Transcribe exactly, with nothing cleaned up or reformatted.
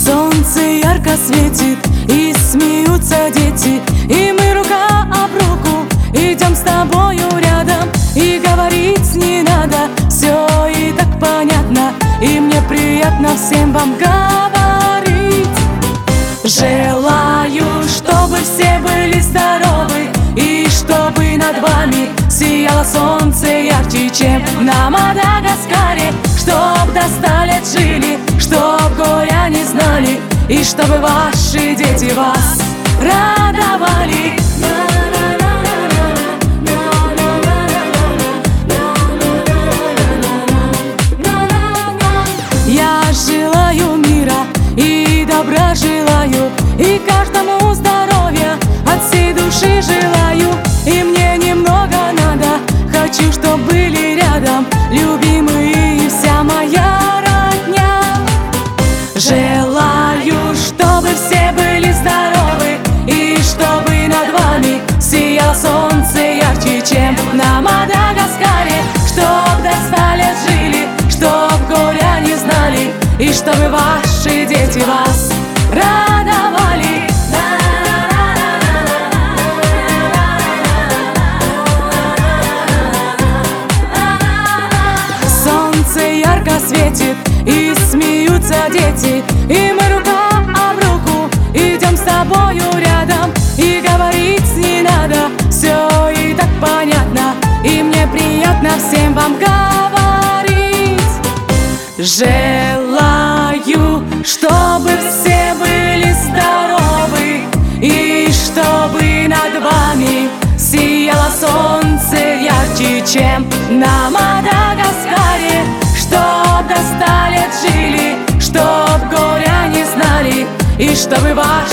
Солнце ярко светит, и смеются дети, и мы рука об руку идем с тобою рядом. И говорить не надо, все и так понятно, и мне приятно всем вам говорить. Желаю, чтобы все были здоровы, и чтобы над вами сияло солнце ярче, чем на Мадагаскаре. Чтоб до ста лет жили, чтоб горя не знали, и чтобы ваши дети вас радовали. Я желаю мира и добра желаю, и каждому здоровья от всей души желаю. И мне немного надо, хочу, чтоб были рядом любимые и вся моя родня. Желаю, чтобы все были здоровы, и чтобы над вами сияло солнце ярче, чем на Мадагаскаре. Чтоб до ста лет жили, чтоб горя не знали, и чтобы ваши дети вас радовали. Солнце ярко светит, и смеются дети, и мы рука об руку идем с тобою рядом. И говорить не надо, все и так понятно, и мне приятно всем вам говорить. Желаю, чтобы все были здоровы, и чтобы над вами сияло солнце ярче, чем на Мадагаскаре. Чтоб до ста лет жили, чтоб горя не знали, и чтобы ваш